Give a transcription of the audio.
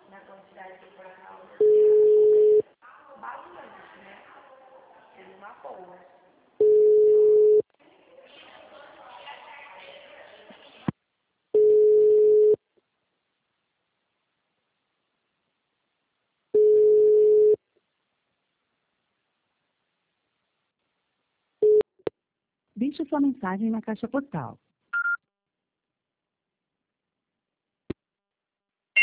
na quantidade de por causa de bastante, né? Teve uma boa. Deixe sua mensagem na caixa postal.